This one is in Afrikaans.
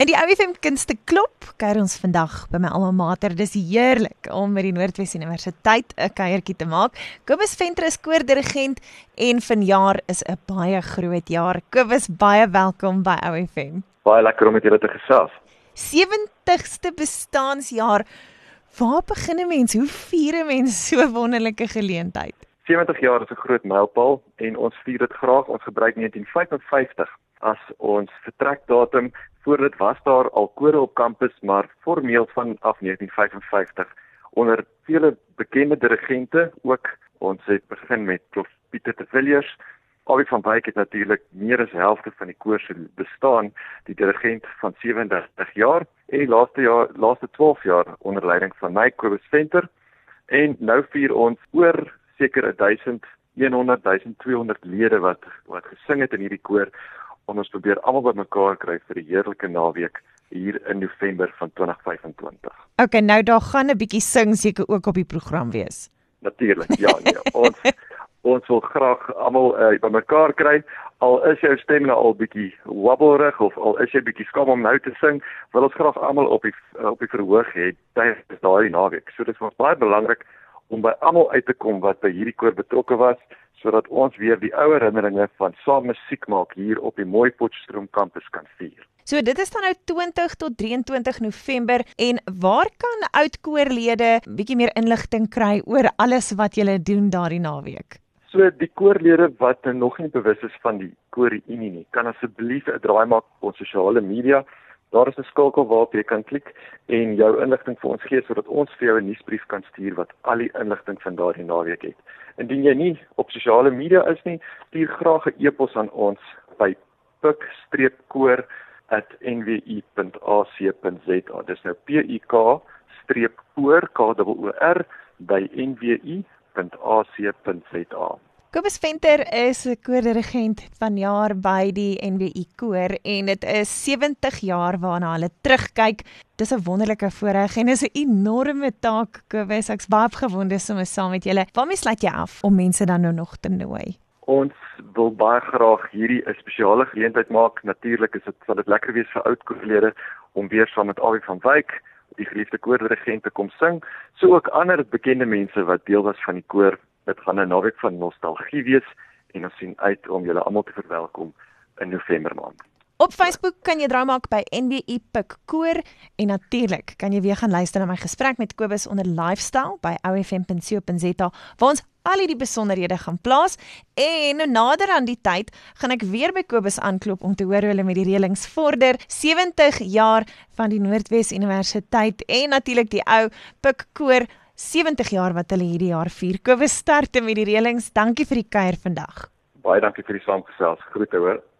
In die OUFM Kunste Klop kuier ons vandag by my alma mater. Dis heerlik om met die Noordwes Universiteit 'n kuiertjie te maak. Kobus Venter is koordirigent en vanjaar is 'n baie groot jaar. Kobus, baie welkom by OUFM. Baie lekker om met julle te gesels. 70ste bestaансjaar. Waar begin 'n mens? Hoe vier 'n mens so 'n wonderlike geleentheid? 70 jaar is 'n groot mylpaal en ons vier dit graag. Ons gebruik 1955 as ons vertrekdatum. Voor dit was daar al kore op kampus, maar formeel vanaf 1955 onder vele bekende dirigente ook. Ons het begin met Prof Pieter de Villiers. Awie van Wyk het natuurlik meer as helfte van die koor se bestaan, die dirigent van 37 jaar en die laaste 12 jaar onder leiding van my Kobus Venter. En nou vier ons oor seker 1100-1200 lede wat gesing het in hierdie koor. En ons probeer almal bymekaar kry vir die heerlike naweek hier in November van 2025. Okay, nou daar gaan 'n bietjie sing seker ook op die program wees. Natuurlik, ja nee. Ons wil graag almal bymekaar kry. Al is jou stem nou al bietjie wabbelrig of al is jy bietjie skaam om nou te sing, wil ons graag almal op die verhoog hê tydens daardie naweek. So dit is vir ons baie belangrik om by almal uit te kom wat by hierdie koor betrokke was, sodat ons weer die ou herinneringe van saam musiek maak hier op die mooi Potchefstroom kampus kan vier. So dit is dan nou 20 tot 23 November en waar kan oud koorlede bietjie meer inligting kry oor alles wat julle doen daardie naweek? So die koorlede wat nog nie bewus is van die koorreunie nie, kan asseblief 'n draai maak op ons sosiale media. Daar is 'n skakel waarop jy kan klik en jou inligting vir ons gee sodat ons vir jou 'n nuusbrief kan stuur wat al die inligting van daardie naweek het. Indien jy nie op sosiale media is nie, stuur graag 'n e-pos aan ons by pik-koor@nwi.ac.za. Dis nou pik-koor by nwi.ac.za. Kobus Venter is 'n koordirigent vanjaar by die NWI koor en dit is 70 jaar waarna hulle terugkyk. Dis 'n wonderlike voorreg en is 'n enorme taak, Kobus. Ek's baie opgewonde om saam met julle. Waarmee sluit jy af om mense dan nou nog te nooi? Ons wil baie graag hierdie 'n spesiale geleentheid maak. Natuurlik sal dit lekker wees vir oud koorlede om weer saam met Awie van Wyk, die geliefde koordirigent, te kom sing. So ook ander bekende mense wat deel was van die koor. Dit gaan 'n naweek van nostalgie wees en ons sien uit om julle almal te verwelkom in November maand. Op Facebook kan jy draai maak by NWI Pik Koor en natuurlik kan jy weer gaan luister na my gesprek met Kobus onder Lifestyle by oufm.co.za waar ons al die besonderhede gaan plaas en nou nader aan die tyd gaan ek weer by Kobus aanklop om te hoor hoe hulle met die reëlings vorder. 70 jaar van die Noordwes Universiteit en natuurlik die ou Pik Koor 70 jaar wat hulle hierdie jaar vier. Kobus, sterkte met die reëlings. Dankie vir die kuier vandag. Baie dankie vir die saamgesels. Groete hoor.